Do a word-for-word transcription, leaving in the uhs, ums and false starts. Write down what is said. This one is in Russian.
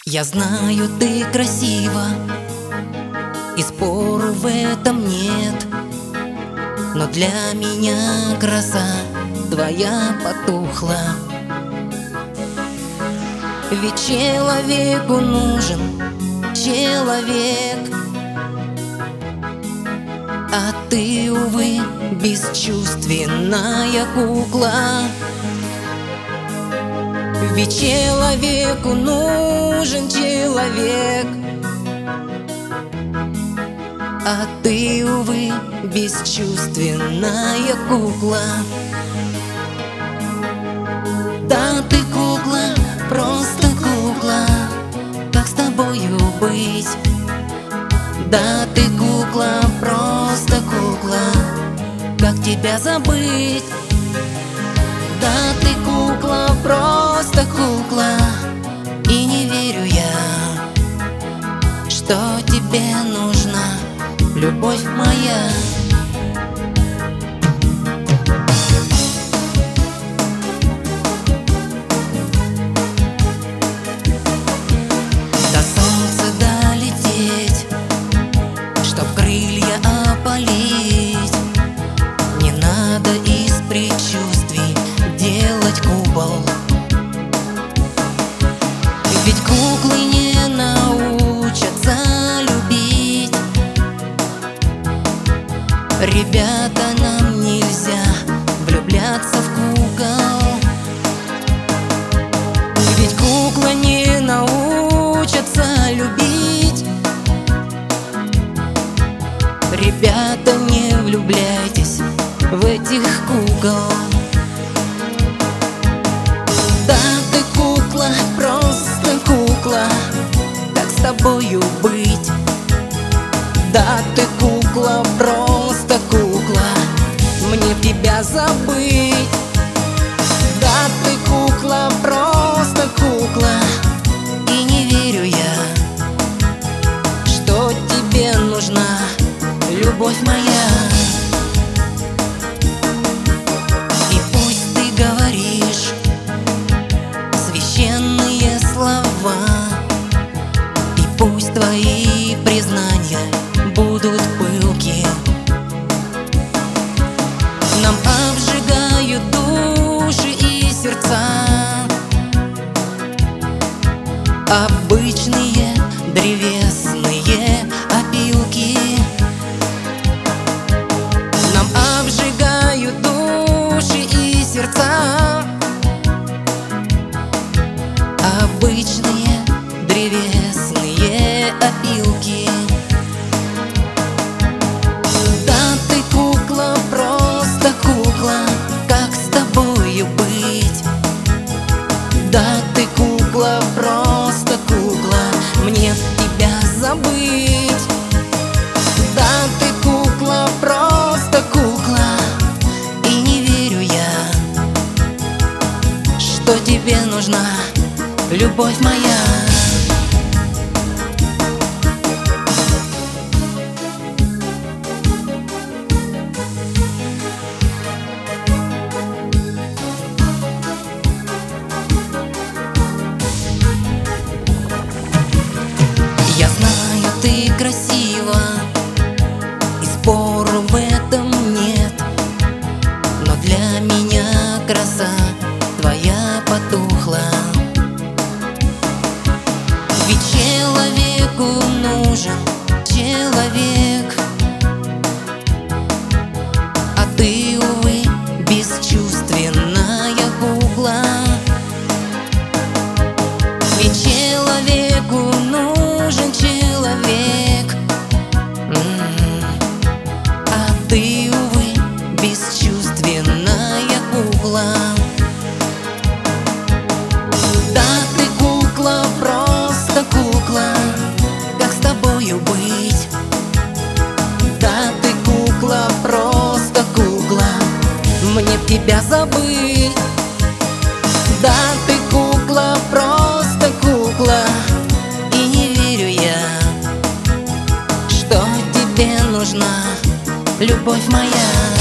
Я знаю, ты красива, и спору в этом нет, но для меня краса твоя потухла. Ведь человеку нужен человек, а ты, увы, бесчувственная кукла. Ведь человеку нужен человек, а ты, увы, бесчувственная кукла. Да ты кукла, просто кукла, как с тобою быть? Да ты кукла, просто кукла, как тебя забыть? Да ты кукла, просто кукла, и не верю я, что тебе нужна любовь моя. До солнца долететь, чтоб крылья опалить, не надо из предчувствий делать купол. Ведь куклы не научатся любить. Ребята, нам нельзя влюбляться в кукол. Ведь куклы не научатся любить. Ребята, не влюбляйтесь в этих кукол. Да ты кукла, просто кукла, как с тобою быть? Да ты кукла, просто кукла, мне тебя забыть? Да ты кукла, просто кукла, и не верю я, что тебе нужна любовь моя. И пусть ты говоришь священные слова, и пусть твои признания будут пылки, нам обжигают души и сердца обычные древесные опилки. Нам обжигают души и сердца обычные древесные опилки. Да ты кукла, просто кукла, как с тобою быть? Да ты кукла, просто кукла, мне тебя забыть? Да ты кукла, просто кукла, и не верю я, что тебе нужна любовь моя. Я знаю, ты красива, и спору в этом нет, но для меня краса твоя потухла. Ведь человеку нужен человек, а ты, увы, бесчувственная кукла. Ведь человеку нужен человек, а ты, увы, бесчувственная кукла. Да ты кукла, просто кукла, как с тобою быть? Да ты кукла, просто кукла, мне б тебя забыть? Да ты кукла, просто кукла, и не верю я, что тебе нужна любовь моя.